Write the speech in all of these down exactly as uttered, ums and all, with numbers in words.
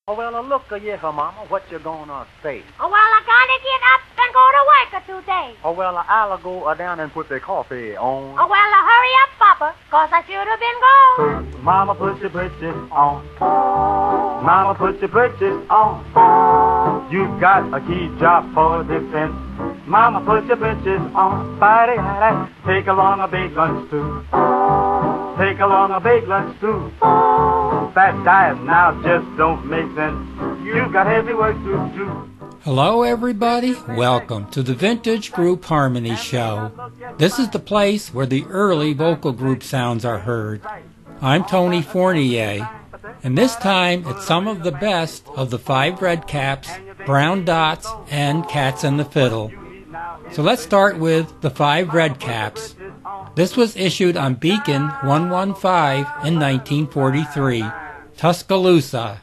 Oh, well, uh, look uh, here, Mama, what you gonna say? Oh, well, I gotta get up and go to work uh, today. Oh, well, uh, I'll go uh, down and put the coffee on. Oh, well, uh, hurry up, Papa, 'cause I should have been gone. Mama, put your britches on. Mama, put your britches on. You got a key job for defense. Mama, put your britches on. Body, take along a big lunch, too. Take along a big lunch, too. That diet now just don't make sense. You've got heavy work to do. Hello everybody, welcome to the Vintage Group Harmony Show. This is the place where the early vocal group sounds are heard. I'm Tony Fournier, and this time it's some of the best of the Five Redcaps, Brown Dots, and Cats and the Fiddle. So let's start with the Five Redcaps. This was issued on Beacon one one five in nineteen forty-three, Tuscaloosa.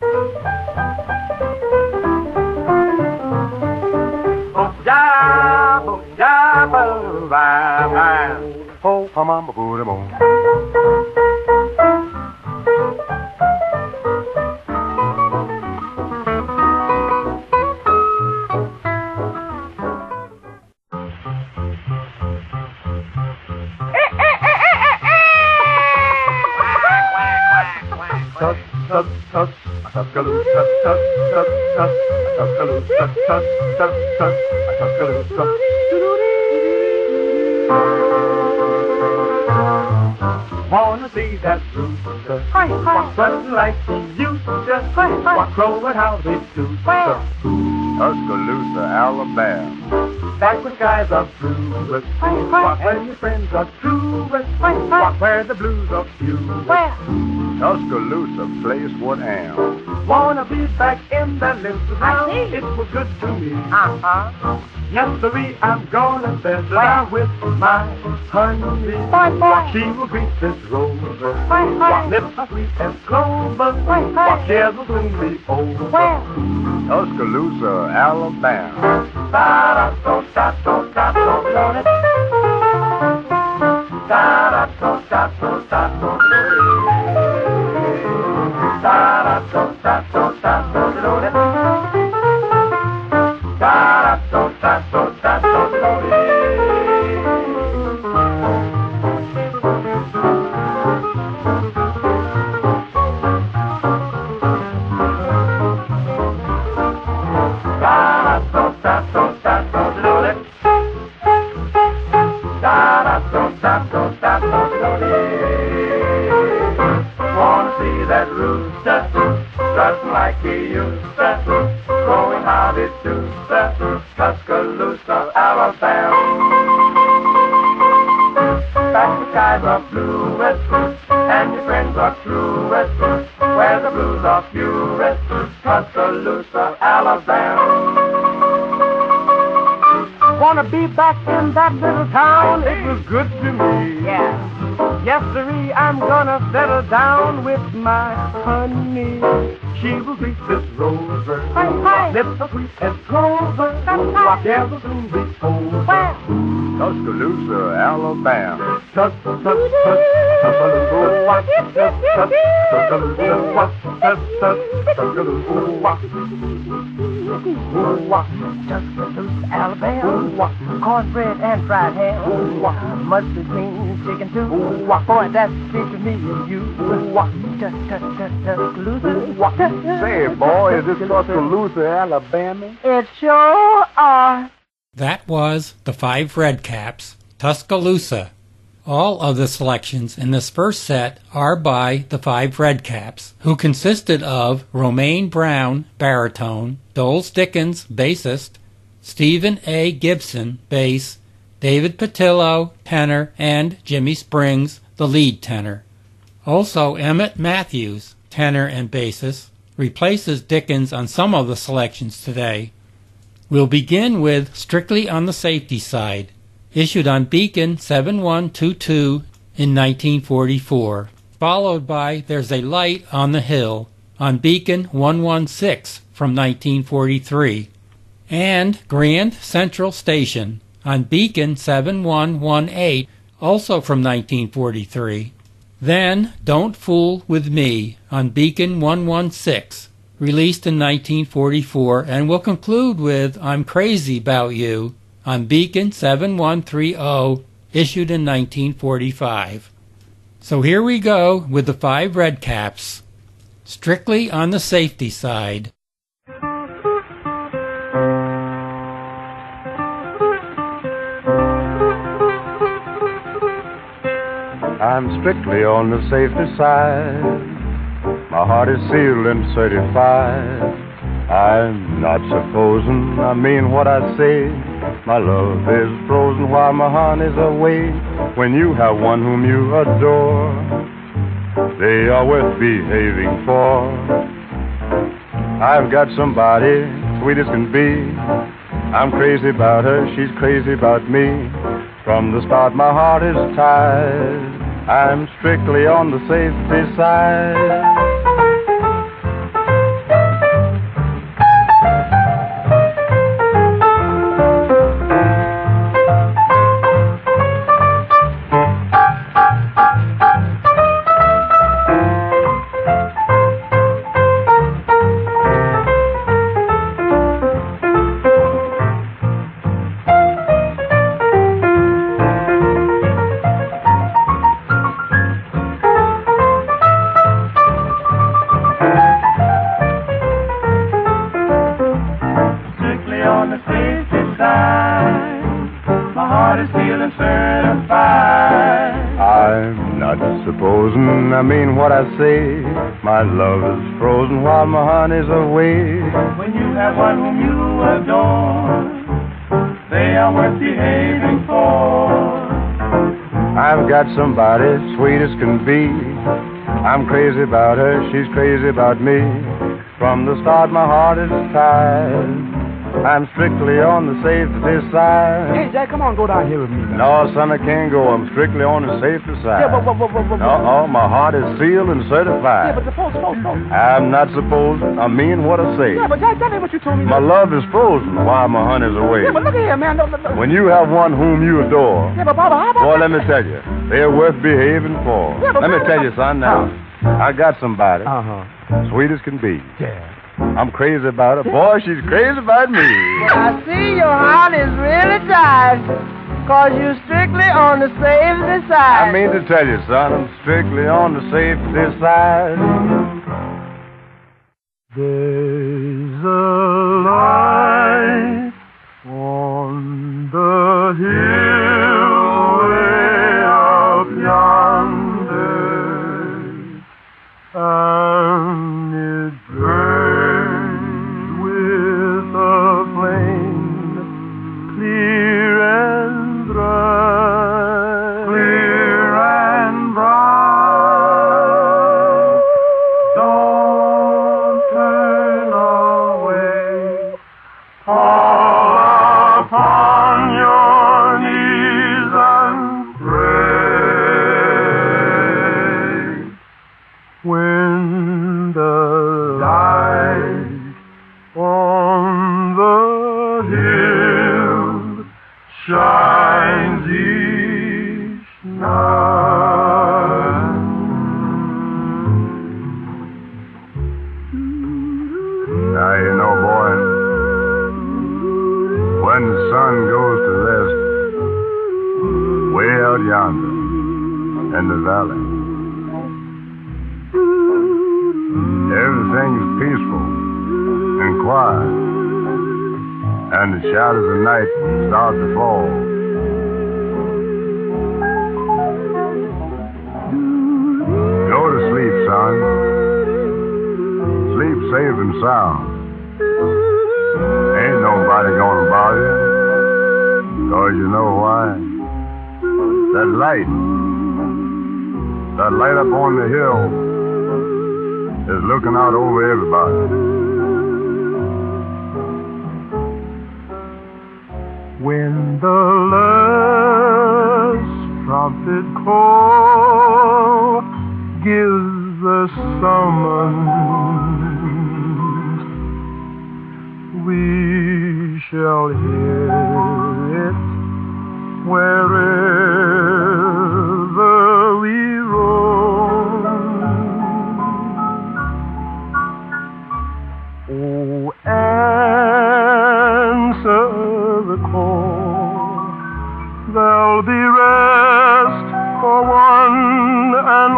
Wanna see that rooster? Hi, hi. Walk running like he used to. Hi, hi. Walk crowing how they do. Where? Tuscaloosa, Alabama. Back when skies are blue. Hi, hi. Walk where your friends are true. Hi, hi. Walk where the blues are few. Where? Tuscaloosa, place what am. Wanna be back in that little town. It was good to me. Uh-huh. Yesterday I'm gonna settle down with my honey. Boy, boy. She will greet this rover. Hi, hi. What lips are sweet as clover. Hi, hi. What cares will soon be over. Where? Tuscaloosa, Alabama. Da-da-do-da-do-da-do-do-do. Da-da-do-da-do-da-do-do-do. Da-da-do-da-do-da-do-do-do. Wanna see that rooster strutting like he used to, crowing howdy doster, Tuscaloosa, Alabama. Back the skies are bluest, and your friends are truest, where the blues are fewest, Tuscaloosa, Alabama. Wanna be back in that little town, it was good to me. Yeah. Yesterday I'm gonna settle down with my honey. She will greet this rover. Hi, hi. Lips are sweet as clover. What ever soon be over. Where? Tuscaloosa, Alabama. Tus, tus, tus, Tuscaloosa. What? Tus, tus, Tuscaloosa. What? Tus, tus, Tuscaloosa. What? What? Tuscaloosa, Alabama. Cornbread and fried ham. Mustard green chicken too. Boy, that's big to me and you. Tuscaloosa. Say, boy, is this Tuscaloosa, Alabama? It sure are. That was the Five Redcaps, Tuscaloosa. All of the selections in this first set are by the Five Redcaps, who consisted of Romaine Brown, baritone, Doles Dickens, bassist, Stephen A. Gibson, bass, David Patillo, tenor, and Jimmy Springs, the lead tenor. Also, Emmett Matthews, tenor and bassist, replaces Dickens on some of the selections today. We'll begin with Strictly on the Safety Side, issued on Beacon seven one two two in nineteen forty-four, followed by There's a Light on the Hill on Beacon one one six from nineteen forty-three, and Grand Central Station on Beacon seven one one eight, also from nineteen forty-three. Then Don't Fool with Me on Beacon one one six, released in nineteen forty-four, and we'll conclude with I'm Crazy About You on Beacon seven one three zero, issued in nineteen forty-five. So here we go with the Five Redcaps, strictly on the safety side. I'm strictly on the safety side. My heart is sealed and certified. I'm not supposing I mean what I say. My love is frozen while my honey's away. When you have one whom you adore, they are worth behaving for. I've got somebody sweet as can be. I'm crazy about her, she's crazy about me. From the start my heart is tied. I'm strictly on the safety side. I mean what I say. My love is frozen while my honey's away. When you have one whom you adore, they are worth behaving for. I've got somebody sweet as can be. I'm crazy about her, she's crazy about me. From the start my heart is tied. I'm strictly on the safety side. Hey, Jack, come on, go down here with me. No, son, I can't go. I'm strictly on the safety side. Yeah, but, but, but, but, but. No, oh, my heart is sealed and certified. Yeah, but suppose, suppose, suppose. I'm not supposed. I mean what I say. Yeah, but Jack, tell me what you told me. My love is frozen while my honey's away. Yeah, but look here, man. Look, look, look. When you have one whom you adore, yeah, but Baba, how about boy, let me tell you, they're worth behaving for. Yeah, but let me Baba, tell you, son, now, I got somebody, uh-huh, sweet as can be. Yeah. I'm crazy about her. Boy, she's crazy about me. I see your heart is really tight, cause you're strictly on the safety side. I mean to tell you, son, I'm strictly on the safety side. There's a light on the hill way up yonder, and it burns with a flame clear and bright, clear and bright. Don't turn away, fall upon your knees and pray. When the light on the hill shines each night. Now you know, boy, when the sun goes to rest way out yonder in the valley, everything's peaceful and quiet, and the shadows of night start to fall. Go to sleep, son. Sleep safe and sound. Ain't nobody gonna bother you, 'cause you know why? That light, that light up on the hill is looking out over everybody. When the last trumpet call gives the summons, we shall hear it wherever we roam. Oh, answer the call. There'll be rest for one and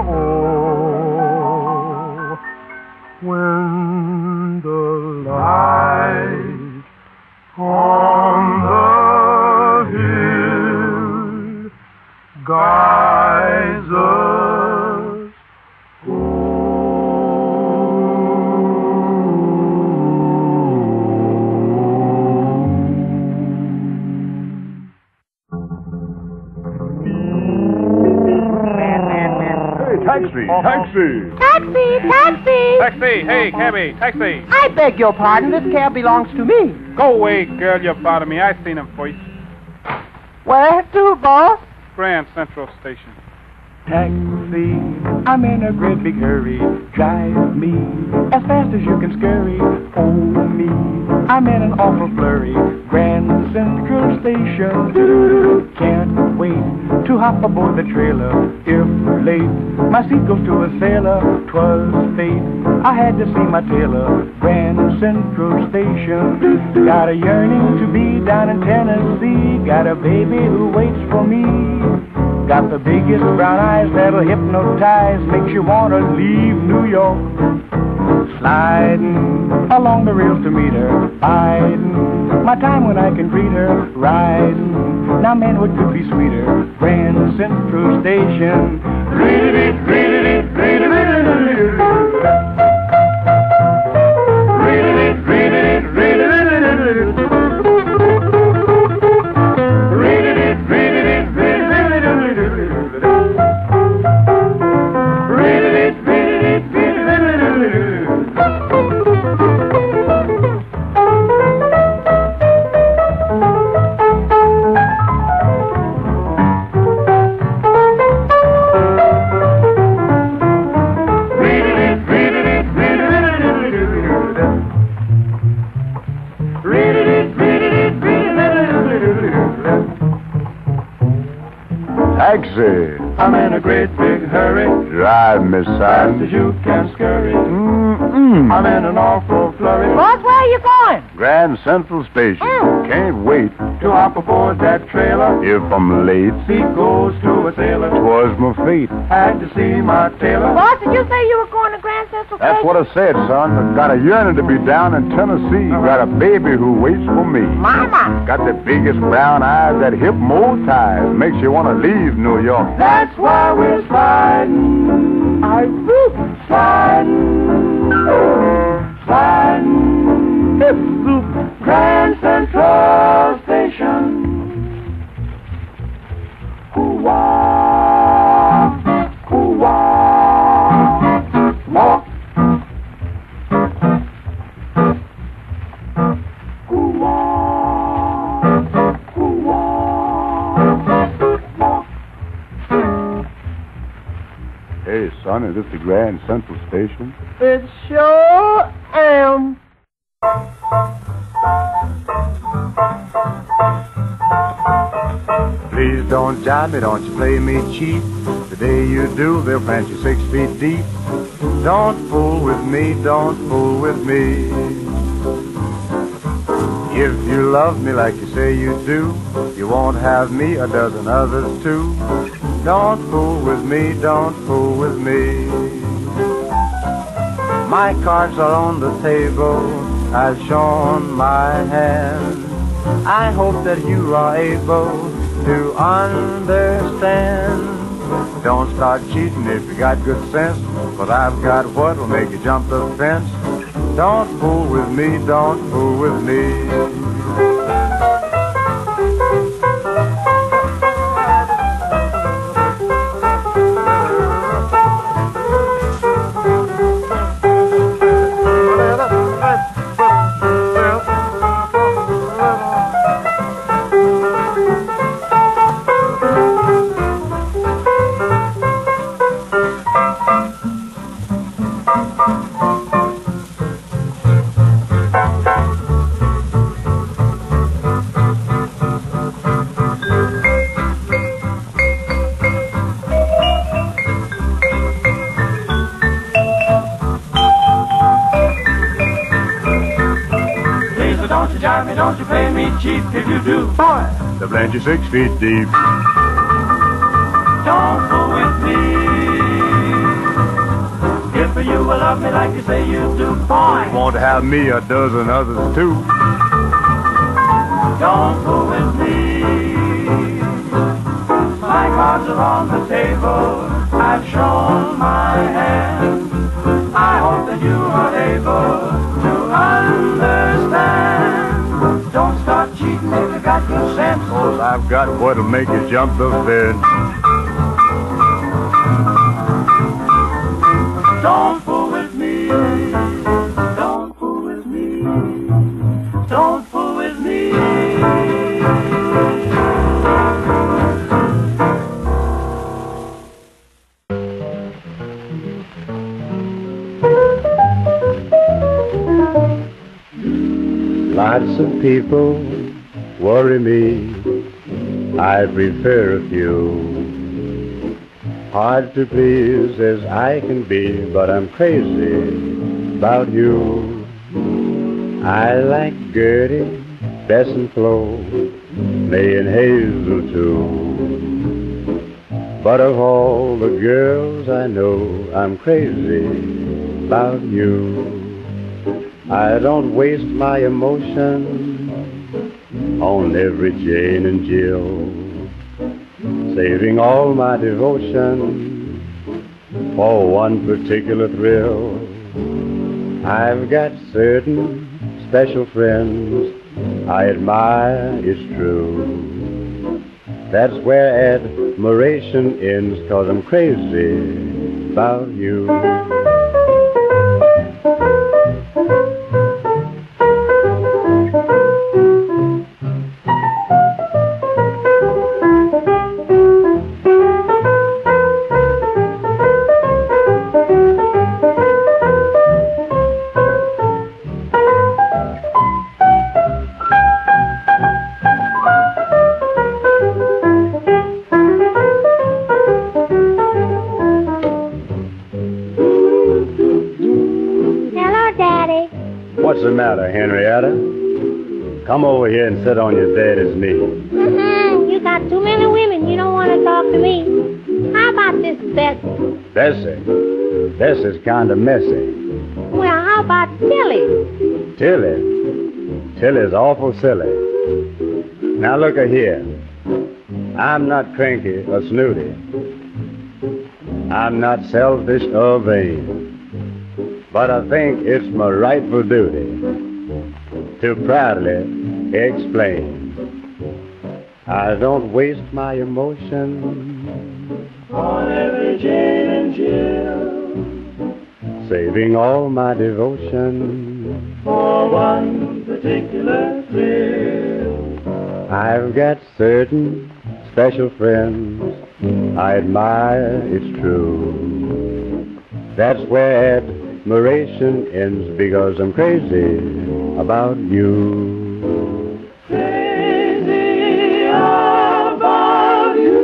all when the light on the hill guides us Taxi, taxi. Taxi, taxi! Taxi! Hey, cabby, taxi! I beg your pardon, this cab belongs to me. Go away, girl, you're bothering me. I've seen him first. Where to, boss? Grand Central Station. Taxi, I'm in a great big hurry. Drive me as fast as you can scurry. Oh, me, I'm in an awful flurry. Grand Central Station. Can't wait to hop aboard the trailer. If late, my seat goes to a sailor. 'Twas fate, I had to see my tailor. Grand Central Station. Got a yearning to be down in Tennessee. Got a baby who waits for me. Got the biggest brown eyes that'll hypnotize, makes you want to leave New York. Sliding along the rails to meet her, biding my time when I can greet her. Riding, now man, what could be sweeter? Grand Central Station. Read it, read it, read it, read it, read it. Read it, read it, read it, read it. Taxi. I'm in a great big hurry. Drive me, Fast son. as you can scurry. Mm-mm. I'm in an awful flurry. Boss, where are you going? Grand Central Station. Mm. Can't wait To hop aboard that trailer. if I'm late. Seat goes to a sailor. 'Twas my fate. Had to see my tailor. Boss, did you say you were going to Grand Central That's Station? what I said, son. I got a yearning to be down in Tennessee. Got a baby who waits for me. Mama! Got the biggest brown eyes that hypnotize. Makes you want to leave New York. That's why we're sliding. I whoop, sliding. Sliding. Hip zoop. Grand Central Station. Hoo-wah. Hoo-wah. Walk. Hey, son, is this the Grand Central Station? It sure am. Please don't jive me, don't you play me cheap. The day you do, they'll plant you six feet deep. Don't fool with me, don't fool with me. If you love me like you say you do, you won't have me, a dozen others too. Don't fool with me, don't fool with me. My cards are on the table, I've shown my hand. I hope that you are able to understand. Don't start cheating if you got good sense, but I've got what'll make you jump the fence. Don't fool with me, don't fool with me. me, don't you play me cheap. If you do, boy, The plant you six feet deep. don't fool with me. If you will love me like you say you do, boy, Want to have me a dozen others too. don't fool with me. My cards are on the table, I've shown my hand. I hope that you are able to understand. Don't start cheating if you got good sense. Cause I've got what'll make you jump the fence. Don't fool with me. Don't fool with me. Don't fool with me. Lots of people worry me. I prefer a few. Hard to please as I can be, but I'm crazy about you. I like Gertie, Bess and Flo, May and Hazel too. But of all the girls I know, I'm crazy about you. I don't waste my emotion on every Jane and Jill, saving all my devotion for one particular thrill. I've got certain special friends I admire, it's true. That's where admiration ends, 'cause I'm crazy about you. What's the matter, Henrietta? Come over here and sit on your daddy's knee. Mm-mm, you got too many women. You don't want to talk to me. How about this Bessie? Bessie? Bessie's kind of messy. Well, how about Tilly? Tilly? Tilly's awful silly. Now look a here. I'm not cranky or snooty. I'm not selfish or vain. But I think it's my rightful duty to proudly explain. I don't waste my emotion On every Jane and Jill, saving all my devotion for one particular thrill. I've got certain special friends I admire, it's true. That's where admiration ends, because I'm crazy about you. Crazy about you.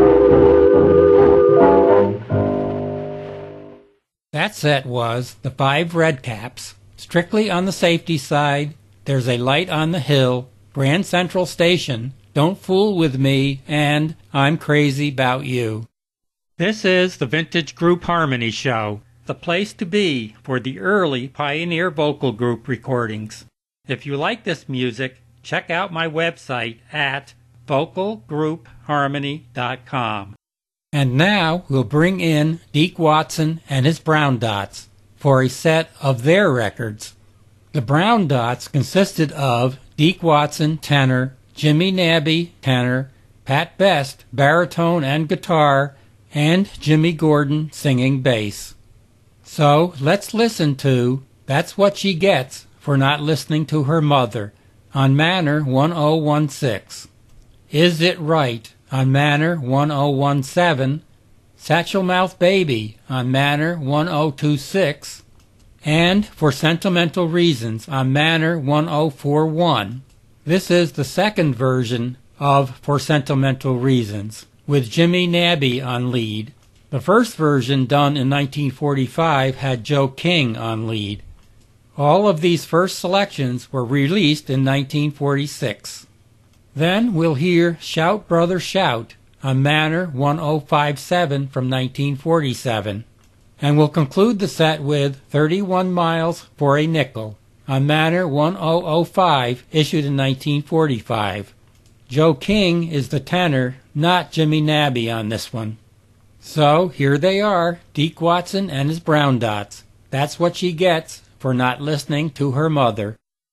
That set was The Five Redcaps. Strictly on the safety side, There's a Light on the Hill, Grand Central Station, Don't Fool With Me, and I'm Crazy About You. This is the Vintage Group Harmony Show, the place to be for the early Pioneer vocal group recordings. If you like this music, check out my website at vocal group harmony dot com. And now we'll bring in Deke Watson and his Brown Dots for a set of their records. The Brown Dots consisted of Deke Watson, tenor, Jimmy Nabby, tenor, Pat Best, baritone and guitar, and Jimmy Gordon singing bass. So let's listen to That's What She Gets for Not Listening to Her Mother on Manor one oh one six. Is It Right on Manor one oh one seven, Satchel Mouth Baby on Manor one oh two six, and For Sentimental Reasons on Manor one oh four one. This is the second version of For Sentimental Reasons, with Jimmy Nabby on lead. The first version, done in nineteen forty-five, had Joe King on lead. All of these first selections were released in nineteen forty-six. Then we'll hear Shout Brother Shout on Manor one oh five seven from nineteen forty-seven. And we'll conclude the set with thirty-one miles for a Nickel on Manor one oh oh five, issued in nineteen forty-five. Joe King is the tenor, not Jimmy Nabby on this one. So here they are, Deke Watson and his Brown Dots. That's what she gets for not listening to her mother.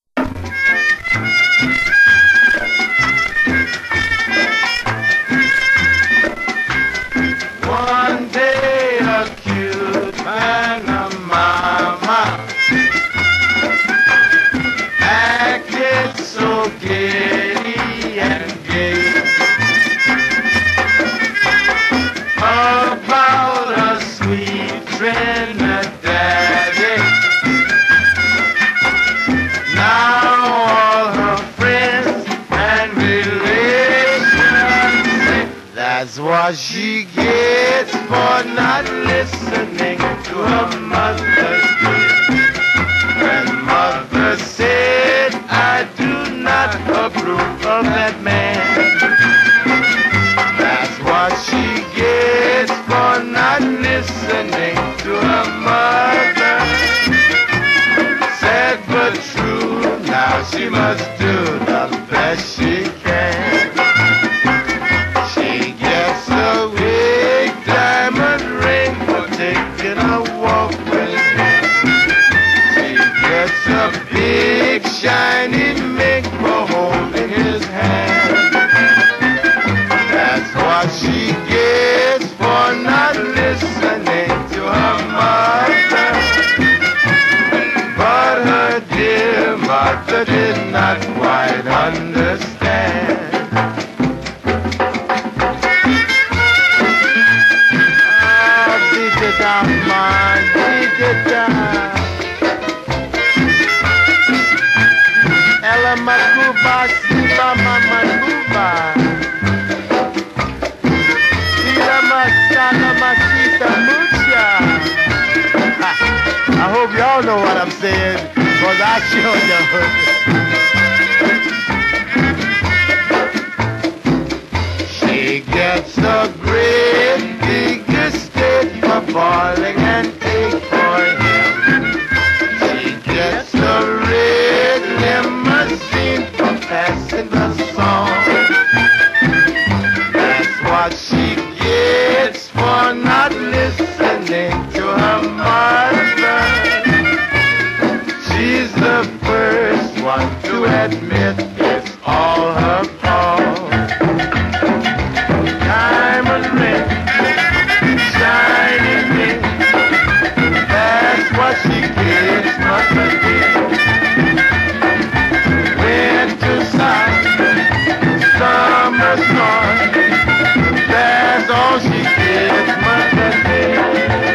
One day a cute Panama acted so giddy and gay about a sweet Trinidad. Now all her friends and relations say that's what she gets for not listening to her mother's ear. And mother said, I do not approve of that man. That's what she gets for not listening to her mother. Sad but true, now she must do the best she can. She gets a big diamond ring for taking a walk with him. She gets a big shiny mink for holding his hand. That's what she gets for not listening to her mother. But her dear mother did not quite understand. Ah, beat it down, man, beat it down. Ella Makuba, Siba Mama Kuba. Ila Masala Masita Mucha. I hope y'all know what I'm saying, because I sure don't. She gets a great big estate for boiling an egg for him. She gets a red limousine for passing the song. That's what she gets for not listening to her mother. She's the first one to admit it's all her fault. Diamond ring, shiny ring, that's what she gets, mother dear. Winter sun, summer sun, that's all she gets, mother dear.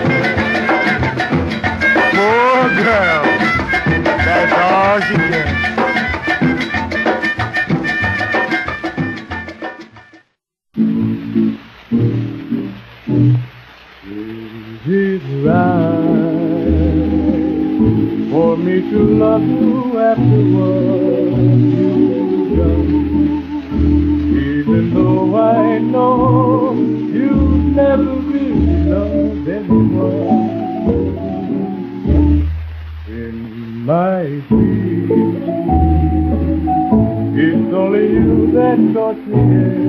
Poor girl, that's all she gets. Is it right for me to love you after what you've done? Even though I know you've never really loved anyone. In my dreams, it's only you that taught me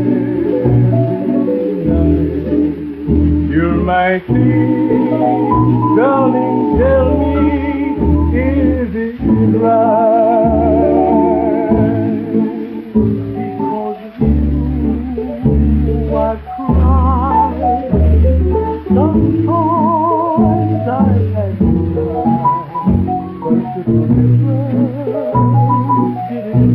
every night. You're my king, darling, tell me, is it right? Because of you, I cry. Sometimes I had to cry, but the difference didn't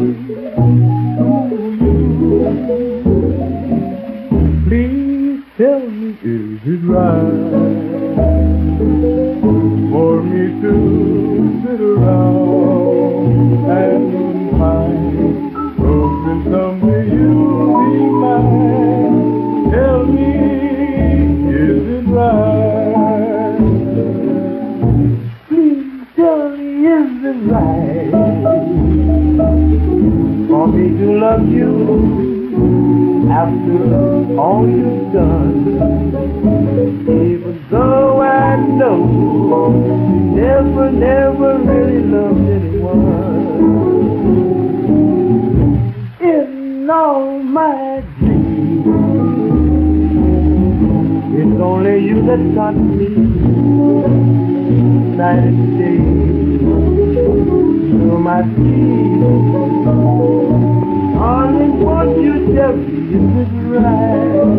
to you. Please tell me, is it right for me to sit around and pine, hoping someday you'll be mine? Tell me, is it right? Please tell me, is right for me to love you after all you've done. Even though I know you never, never really loved anyone. In all my dreams, it's only you that got me night and day. So my sweet, darling, won't you tell me is it right?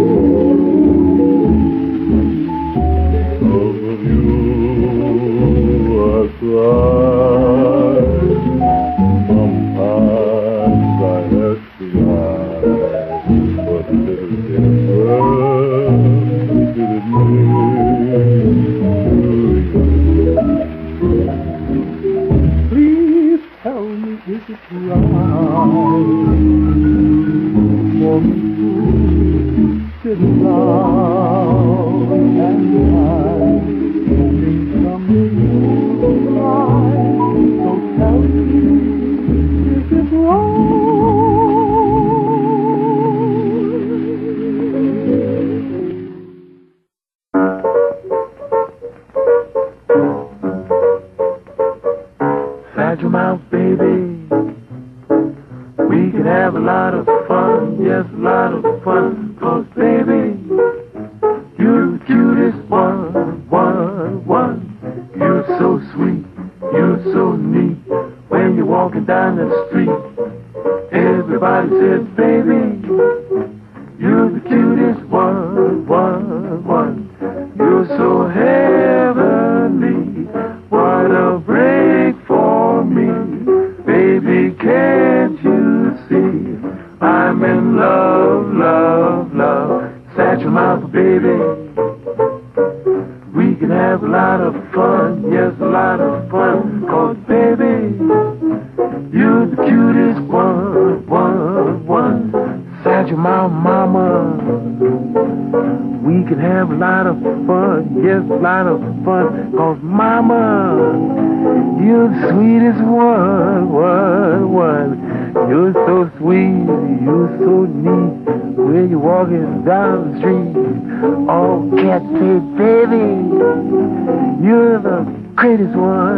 Both of you are crying. Sometimes I have to lie, but little difference did it make? Please tell me, is it right for me to sit around and cry, hoping someday you'll cry? So tell me, is it wrong? Sad your mouth, baby. We can have a lot of fun, yes, a lot of fun. 'Cause baby, you're the cutest one, one, one. You're so sweet, you're so neat. When you're walking down the street, everybody says, baby, you're the cutest one, one, one. You're so heavenly, what a break for me. Baby, can't you see I'm in love, love, love. Set your mouth, baby. We can have a lot of fun, yes, a lot of fun. 'Cause baby, you're the cutest one, one, one. Set your mouth, mama. We can have a lot of fun, yes, a lot of fun. 'Cause mama, you're the sweetest one, one, one. You're so sweet, you're so neat. When you're walking down the street, all cats say, baby, you're the greatest one.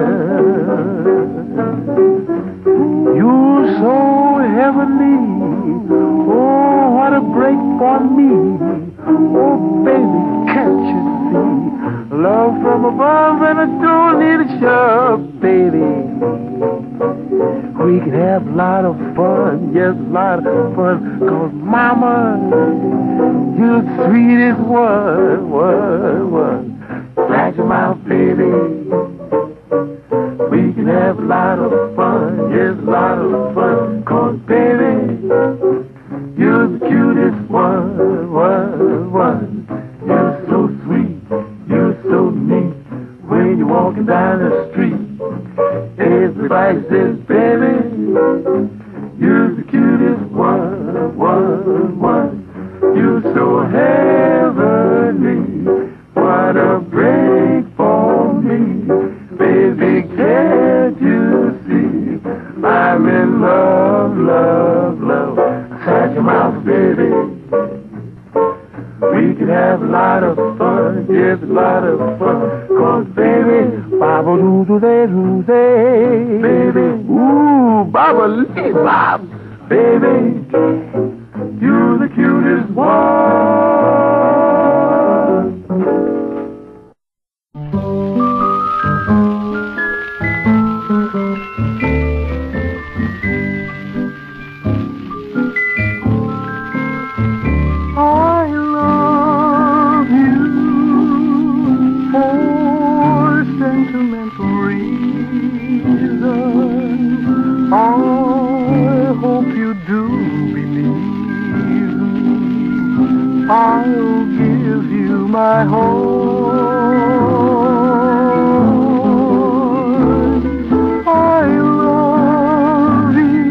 You're so heavenly, oh, what a break for me. Oh, baby, can't you see? Love from above and I don't need a shove, baby. We can have a lot of fun, yes, a lot of fun. 'Cause mama, you're the sweetest one, one, one. Flash your mouth, baby. We can have a lot of fun, yes, a lot of fun. 'Cause baby, you're the cutest one, one, one. You're so sweet, you're so neat. When you're walking down the street, everybody says, baby, you're the cutest one, one, one. You're so heavenly, what a break for me. Baby, can't you see I'm in love, love, love. Shut your mouth, baby. We can have a lot of fun, yes, a lot of fun. 'Cause baby, baba doo doo day doo day, baby, ooh, baba lee bob, baby, you're the cutest one. I'll give you my heart. I love you,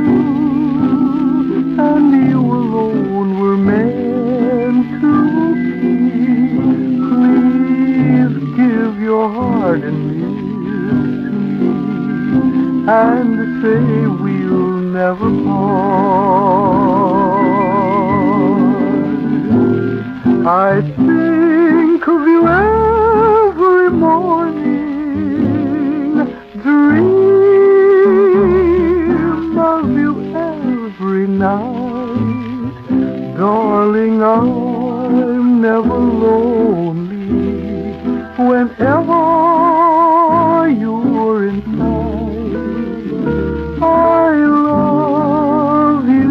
and you alone were meant to be. Please give your heart and ears to me, and say we'll never part. I think of you every morning, dream of you every night. Darling, I'm never lonely whenever you're in sight. I love you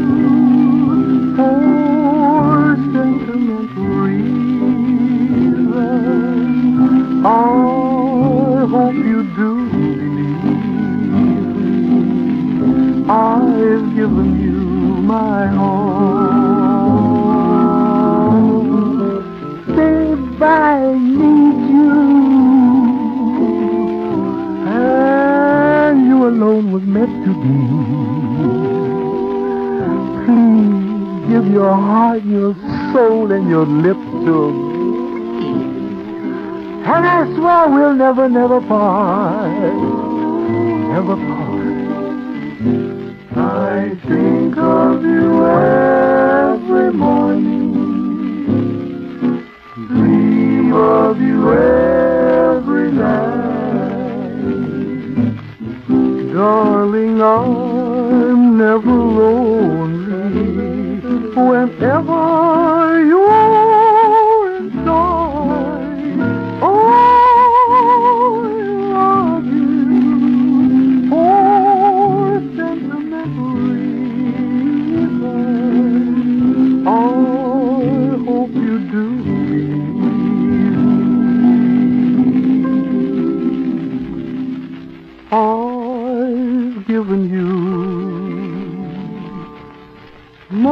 for sentimental reasons. I hope you do believe I've given you my heart. Babe, I need you, and you alone was meant to be. Please give your heart, your soul, and your lips to me, and I swear we'll never, never part, never part. I think of you every morning, dream of you every night. Darling, I'm never lonely whenever you're inside. Oh, I love you for sentimental reasons. I hope you do believe I've given you my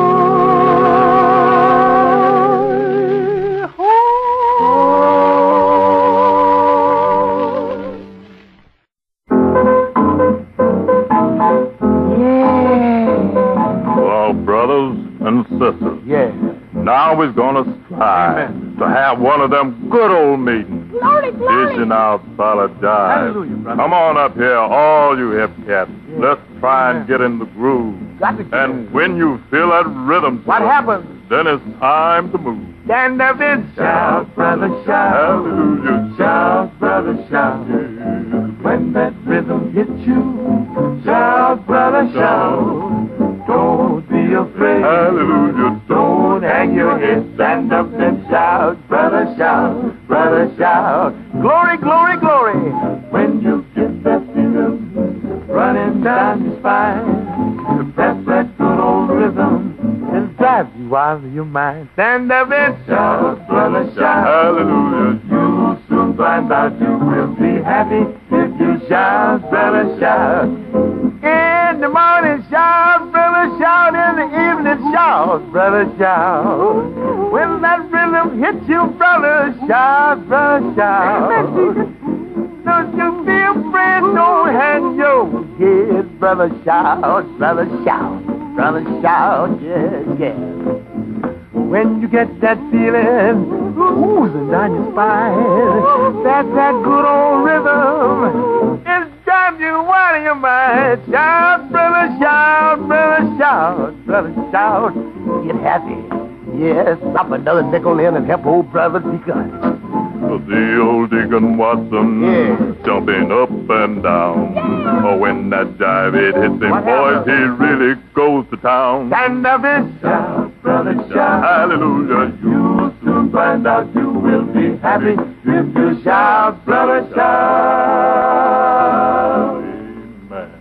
Well, brothers and sisters, yeah. now we're gonna strive Amen. to have one of them good old meetings. Glory, glory. Dishing out solid jive. Hallelujah, brother. Come on up here, all you hip cats. Yeah. Let's try and Yeah. get in the groove. Got to get And in. when you feel that rhythm, What son, happens? then it's time to move. Stand up and shout, brother, shout. Hallelujah. Shout, brother, shout. When that rhythm hits you, shout, brother, shout. Don't be afraid. Hallelujah. Don't hang your head. Stand up and shout, brother, shout, brother, shout. Glory, glory, glory. When you get that feeling running down your spine, that's that good old rhythm. It'll drive you out of your mind. Stand up and shout, brother, shout. Hallelujah. You'll soon find out you will be happy if you shout, brother, shout. In the morning, shout, brother, shout. In the evening, shout, brother, shout. When that rhythm hits you, brother, shout, brother, shout. Don't you be afraid, don't hang your head, brother, shout, brother, shout, brother, shout, yes, yes. When you get that feeling oozing down your spine, that's that good old rhythm. It's driving you out of your mind. Shout, brother, shout, brother, shout, brother, shout. Get happy. Yes, drop another nickel in and help old brother Deacon. The old Deacon Watson, Yeah. jumping up and down. Oh, when that jive it hits him, What boys, happened? he really goes to town. Stand up and shout, brother, shout. Hallelujah. You'll soon find out you will be happy if you shout, brother, shout. Amen.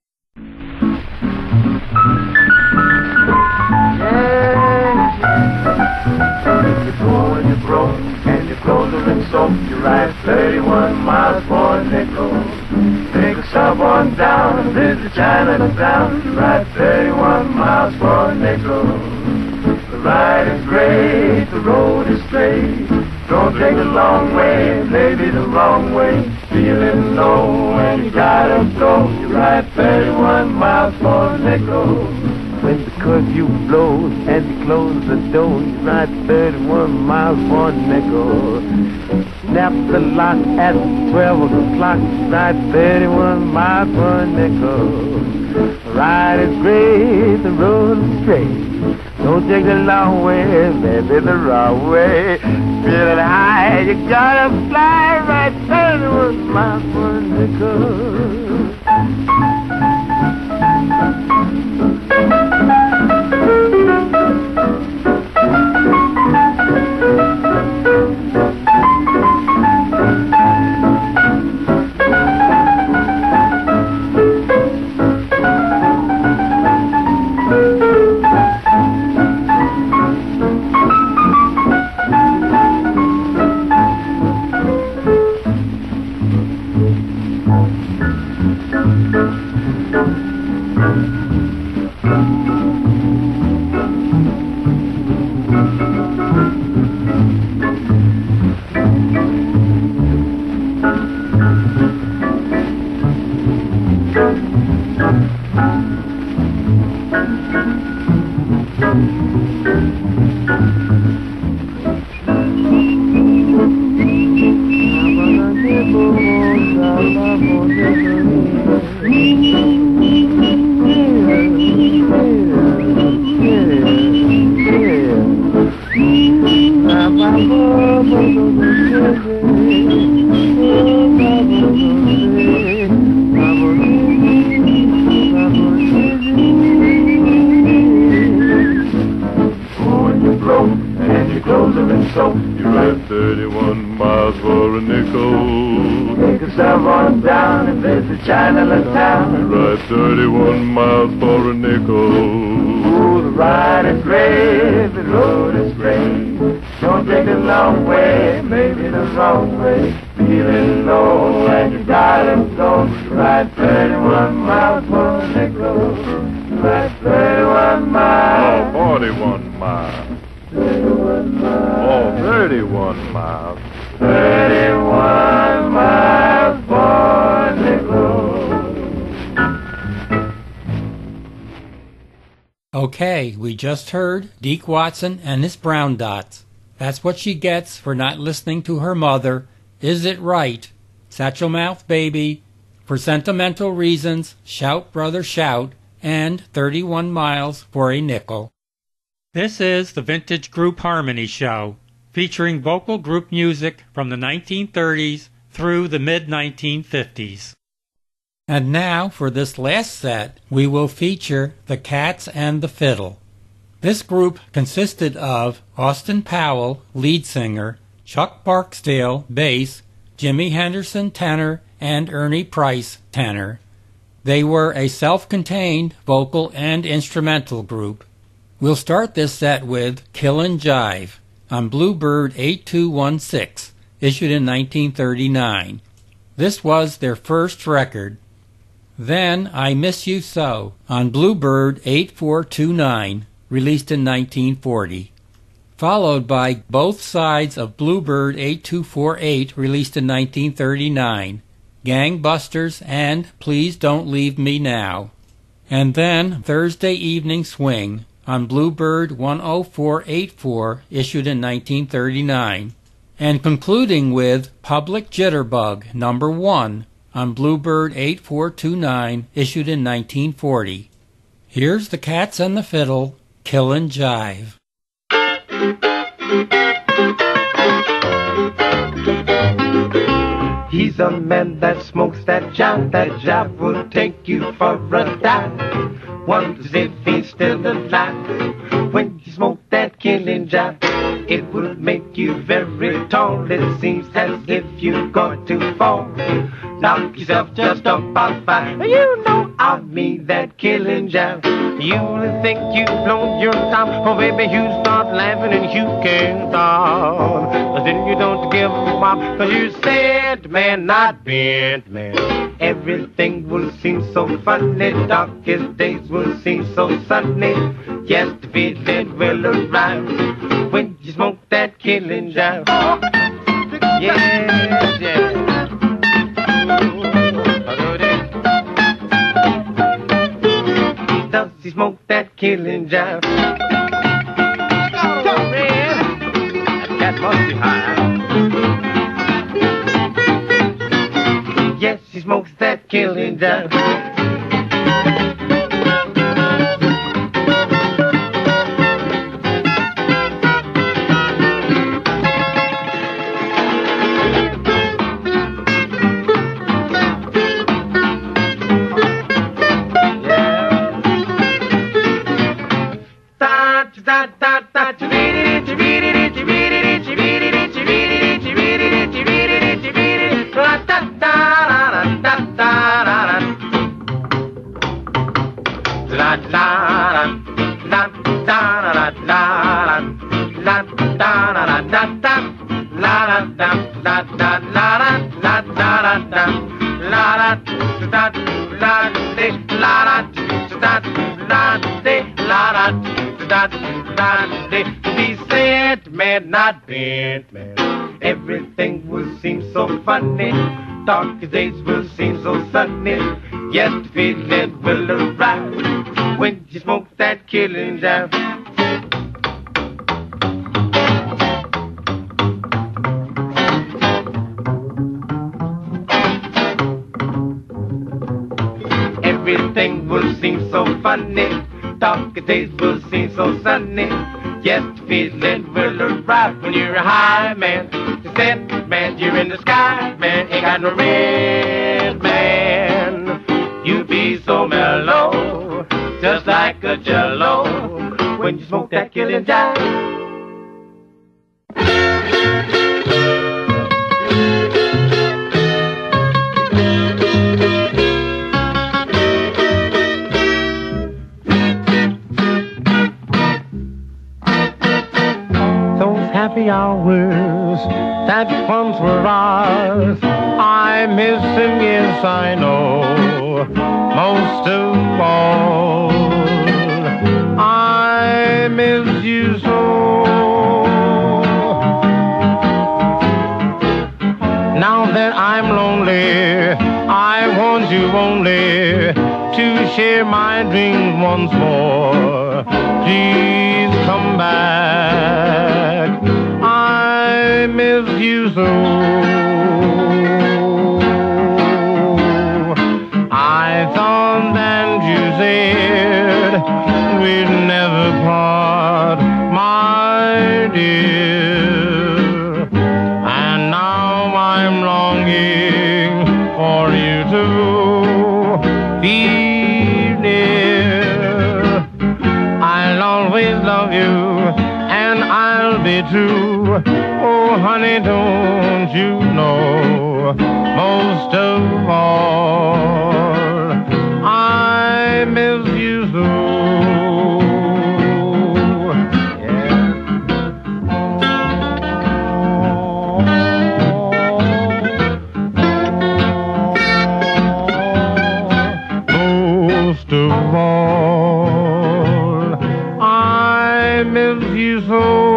You're poor and you're broke, and your clothes are in soap. You ride thirty-one miles for a nickel. Take a sub on down, visit Chinatown. You ride thirty-one miles for a nickel. The ride is great, the road is straight. Don't take the long way, maybe the wrong way. Feeling low and you gotta go. You ride thirty-one miles for a nickel. When the curfew blows and you close the door, you ride thirty-one miles for a nickel. snap the lock at twelve o'clock. Ride thirty-one miles for a nickel. Ride is great, the road is straight. Don't take the long way, maybe the wrong way. Feeling high, you gotta fly. Ride thirty-one miles for a nickel. Okay, we just heard Deke Watson and his Brown Dots. That's what she gets for not listening to her mother. Is it right? Satchel Mouth Baby, For Sentimental Reasons, Shout Brother Shout, and thirty-one miles for a Nickel. This is the Vintage Group Harmony Show, featuring vocal group music from the nineteen thirties through the mid nineteen fifties. And now, for this last set, we will feature the Cats and the Fiddle. This group consisted of Austin Powell, lead singer, Chuck Barksdale, bass, Jimmy Henderson, tenor, and Ernie Price, tenor. They were a self-contained vocal and instrumental group. We'll start this set with Killin' Jive on Bluebird eight two one six, issued in nineteen thirty-nine. This was their first record. Then I Miss You So on Bluebird eight four two nine, released in nineteen forty. Followed by Both Sides of Bluebird eight two four eight, released in nineteen thirty-nine, Gangbusters and Please Don't Leave Me Now. And then Thursday Evening Swing on Bluebird one oh four eight four, issued in nineteen thirty-nine. And concluding with Public Jitterbug number one on Bluebird eight four two nine, issued in nineteen forty. Here's the Cats and the Fiddle, Killin' Jive. He's a man that smokes that jive, that jive will take you for a dive. Wonders if he's still alive. When you smoke that killing jive, it will make you very tall. It seems as if you're going to fall. Knock yourself just about fine. You know I mean that killing jive. You will think you've blown your top. Oh baby, you start laughing and you can't stop. But then you don't give up, cause you said man, not bent man. Everything will seem so funny. Darkest days will seem so sunny. Yes, the feeling will arrive when you smoke that killing jive. Yes, yes. Does he smoke that killing jive? Jump, man! That cat must be high. smokes that killing jive. Be sad man, not bent man. Everything will seem so funny. Dark days will seem so sunny. Yes, the feeling will arrive when you smoke that killing jive. Everything will seem so funny. Dark days will seem so sunny. Yes, the feeling will arrive when you're a high man. You said, man, you're in the sky, man. Ain't got no red, man. You be so mellow, just like a jello, when you smoke that killing jive. Happy hours that once were ours, I miss him, yes I know. Most of all, I miss you so. Now that I'm lonely, I want you only to share my dreams once more. Please come back, I miss you so. I thought that you said we'd never part, my dear, and now I'm longing for you to be near. I'll always love you and I'll be true. Oh, honey, don't you know, most of all, I miss you so. Most of all, I miss you so.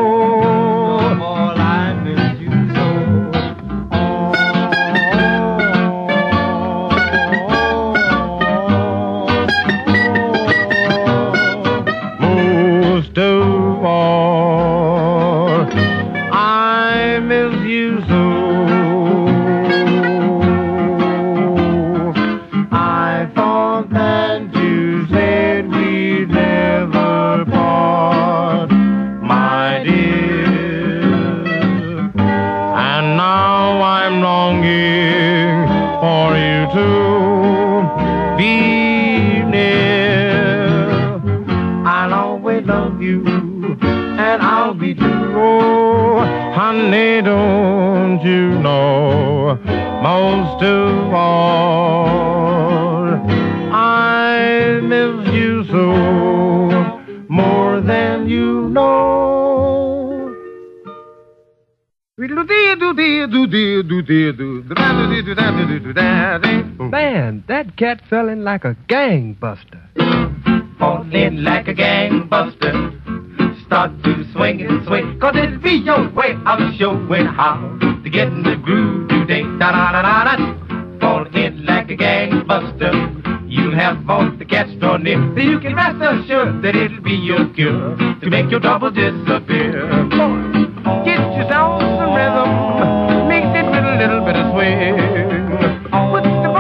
Honey, don't you know, most of all, I miss you so, more than you know. Man, that cat fell in like a gangbuster. Fall in like a gangbuster. Start to swing and sway, cause it'll be your way of showing how to get in the groove today. Da-da-da-da-da. Fall in like a gangbuster. You'll have both the cats drawn in, so you can rest assured that it'll be your cure to make your trouble disappear. Boy, get yourself some rhythm, mix it with a little bit of swing. What's the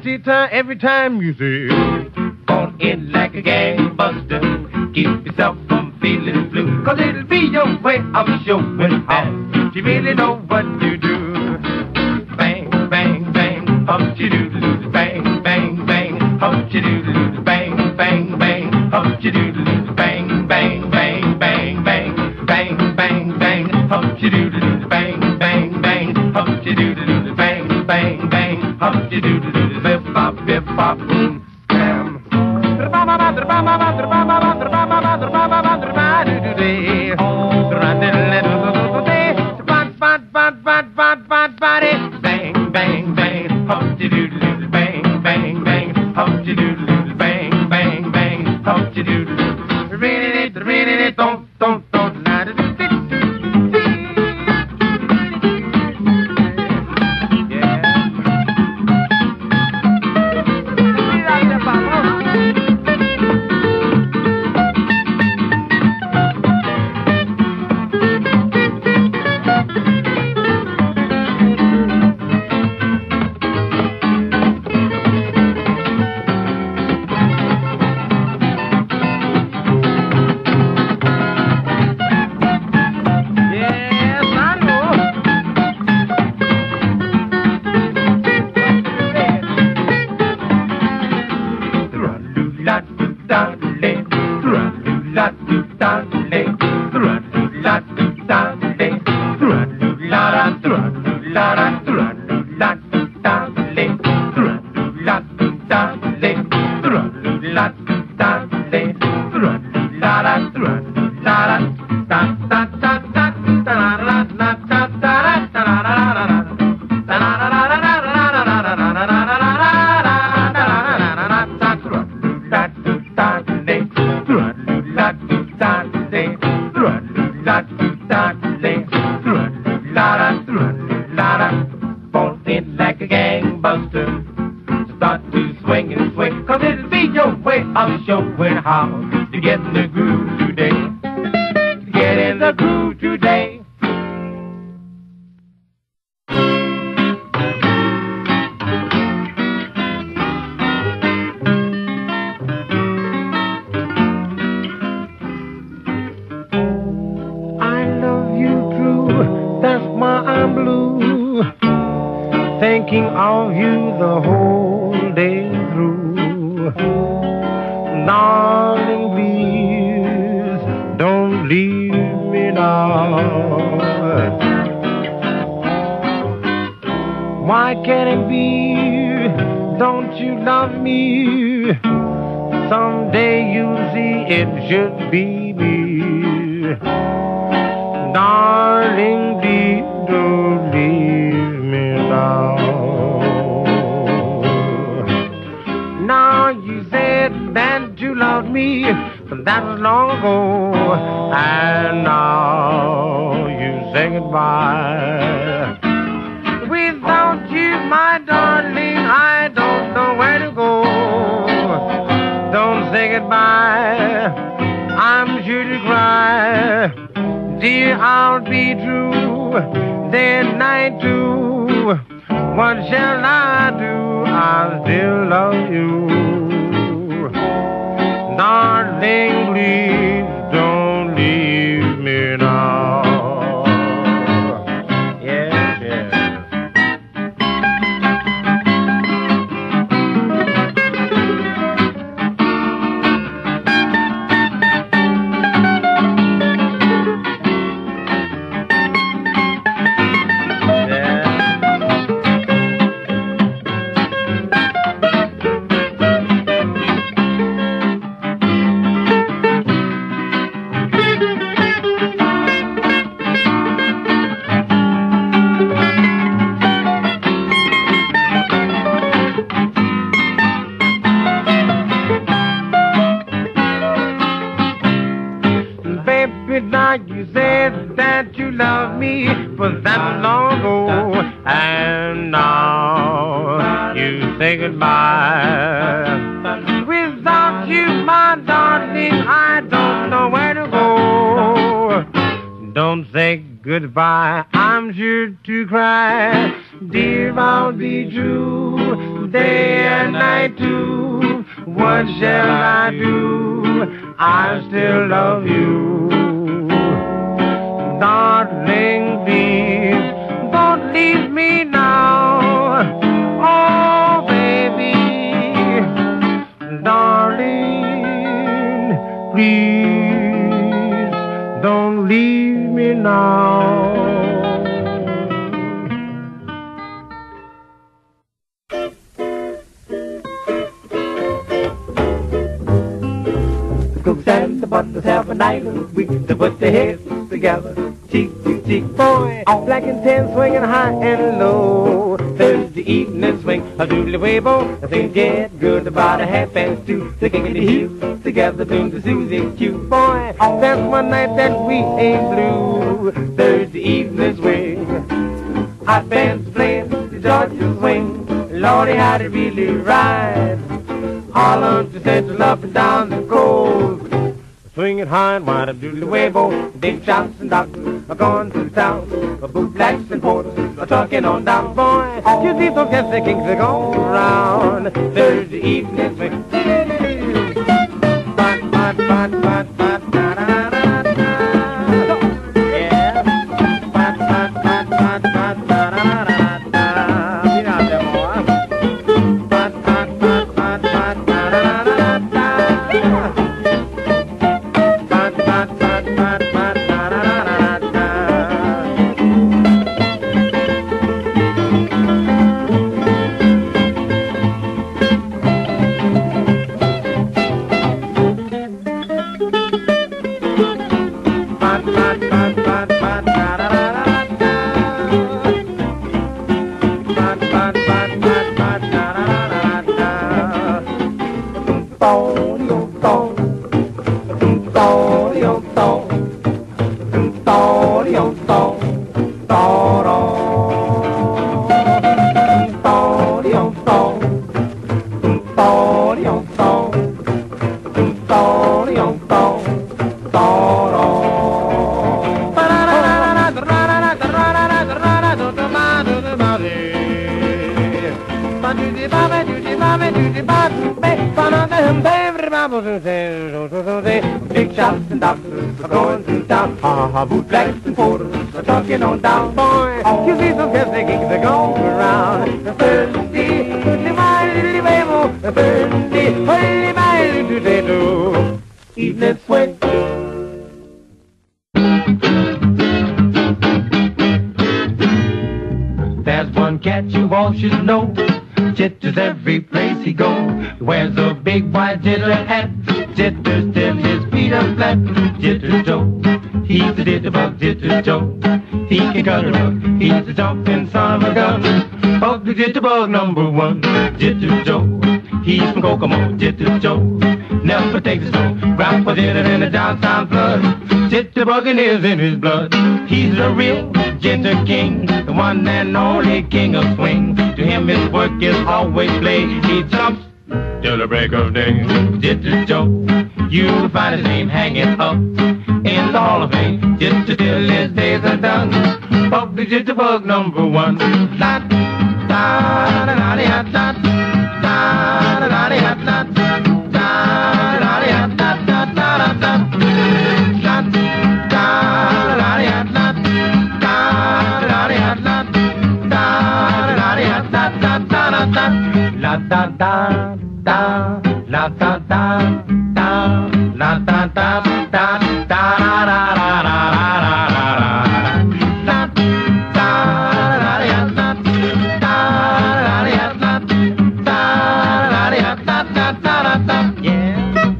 party time every time you say, fall in like a gangbuster. Keep yourself from feeling blue, cause it'll be your way of showing how you really know what you do. Bang, bang, bang, hump you doodle, bang, bang, bang, hump you doodle, bang, bang, bang, hump you doodle, bang, bang, bang, bang, bang, bang, bang, bang, hump you doodle, bang, bang, bang, hump you doodle, bang, bang, bang, hump you doodle, bip bop, bip bop, boom, bam. Bang, bang, bang, humpty doodle, bang, bang, bang, humpty doodle, bang, bang, bang, humpty doodle. Read it, read it, don't, don't, don't, not it. Thinking of you the whole day through. Darling, please don't leave me now. Why can't it be? Don't you love me? Someday you'll see it should be me. Darling, please don't leave me now. Now you said that you loved me, but that was long ago. And now you say goodbye. Without you, my darling, I don't know where to go. Don't say goodbye, I'm sure to cry. Dear, I'll be true, then I do. What shall I do? I still love you. Darling, please don't leave me now. Yes, yes. Now you said that you love me, but that was long ago. And now you say goodbye. Without you, my darling, I don't know where to go. Don't say goodbye, I'm sure to cry. Dear, I'll be true day can I do? What shall I do? I still love you. Darling, please, don't leave me now. Oh, baby, darling, please, don't leave me now. Cooks and the butlers have a night of the week to put their heads together, cheek to cheek. Boy, black and tan, swinging high and low. Thursday evening swing a doodly wave-o. Things get good about a half past two. They're kicking the heels together, doing the Susie Q. Boy, that's one night that we ain't blue. Thursday evening swing, hot bands playing the Georgia swing. Lordy, how they really ride. Holland to Central, up and down the coast. Swinging high and wide, a doodly wave-o. Dave shots and doctors are going to town. Bootblacks and porters are talking on down. Boy, you see those cats, the kings are going around. Thursday evening swing. Bot, bot, bot, bot, bot, da, da, da, da, da. Yeah. Bot, bot, bot, bot, bot, da, da, da, da, da. Get out there, boy. Bot, bot, bot, bot, bot, da, da, da, da, da. Bot, bot, bot, bot, bot, da, da, da, da, da. Bot, bot, bot, bot, bot, da, da, da, da, da. Bot, bot, bot, bot, bot, da, da, da, da, da. Boom-boom-doo-doo. Boom-boom-doo-doo. Boom-boom-doo-doo. Do-do. Boom-boom-doo-doo. Boom-boom-doo-doo. Boom-boom-doo-doo. Do-do. Big shots and doctors are going to town. Ha ha, bootblacks and porters are talking on down. Boy, you see some cats, they kicks are going around. Thursday, Thursday, Thursday, Thursday, evening swing. There's one cat you all should know. Jitters every place he goes. He wears a big white jitter hat. Jitters till his feet are flat. Jitter Joe, he's the jitterbug, Jitter Joe. He can cut a rug, he's the jumping son of a gun. Bug the jitterbug number one. Jitter Joe, he's from Kokomo. Jitter Joe, never takes a stroke. Ground for jitter in the downtown flood. Jitterbugging is in his blood. He's a real jitter king, the one and only king of swing. To him his work is always play. He jumps till the break of day. Jitter Joe, you'll find his name hanging up in the Hall of Fame. Jitter till his days are done. Public jitterbug number one. Da da da da da da da da da da da da da da da da. La da da da, la da da da, la da da da da da da da da da. La da da da da da da da da da. Yeah.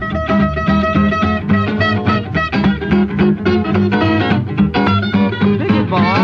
Dig it, boy.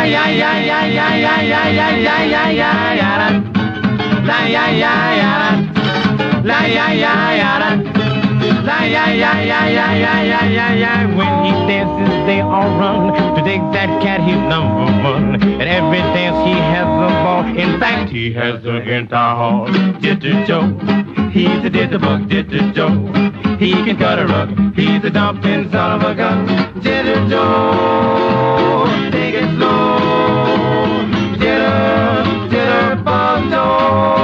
La ya ya ya ya ya ya ya ya ya ya ya da. La ya ya ya da. La ya ya ya da. La ya ya ya ya ya ya ya ya. When he dances, they all run. To dig that cat, he's number one. At every dance, he has a ball. In fact, he has a guitar. Ditter Joe, he's a ditterbug. Ditter Joe, he can cut a rug. He's a dumping son of a gun. Ditter Joe, take it slow. Ditter, ditterbug Joe.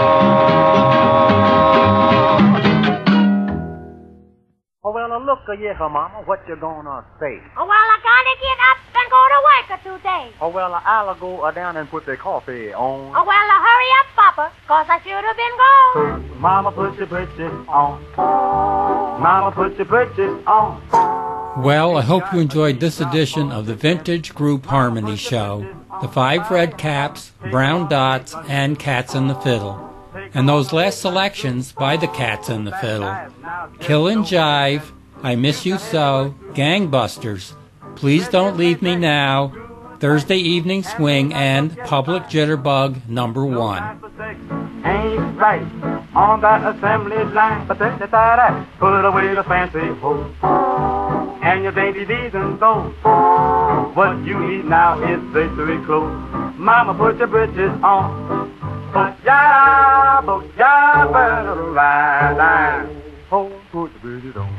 Oh, well, now look a here, Mama, what you gonna say? Oh, well, I gotta get up and go to work today. Oh, well, I'll go uh, down and put the coffee on. Oh, well, uh, hurry up, Papa, cause I should have been gone. Mama, put your britches on. Mama, put your britches on. Well, I hope you enjoyed this edition of the Vintage Group Harmony Show. The Five Red Caps, Brown Dots, and Cats and the Fiddle. And those last selections by the Cats and the Fiddle. Killin' Jive, I Miss You So, Gangbusters, Please Don't Leave Me Now, Thursday Evening Swing, and Public Jitterbug number one. Ain't right on that assembly line, but that that put away the fancy hose and your dainty D's and those. What you need now is victory clothes. Mama, put your britches on. But ya, but ya, better ride, ride. Oh, put the britches on.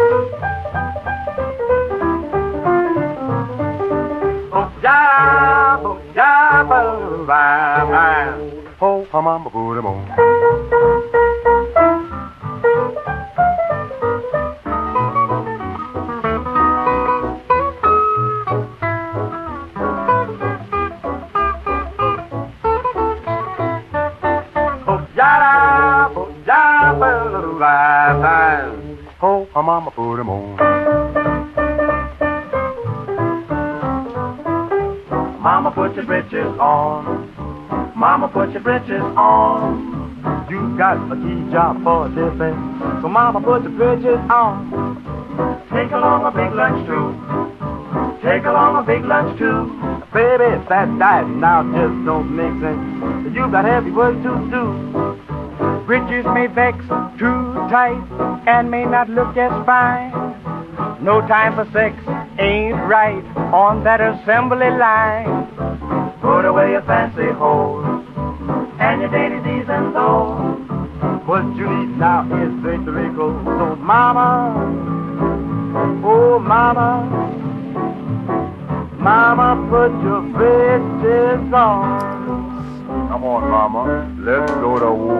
But ya, but ya, better ride, ride. Oh, mama, put them on. Oh, mama, put them on. Mama, put your britches on. Mama, put your britches on. You got a key job for defense, so mama, put your britches on. Take along a big lunch too. Take along a big lunch too. Baby, that diet now just don't make sense. You got heavy work to do. Britches may vex too tight and may not look as fine. No time for sex ain't right on that assembly line. Put away your fancy hoes and your dainty D's and those. What you need now is victory clothes. So mama, oh mama, mama, put your britches on. Come on, Mama, let's go to war.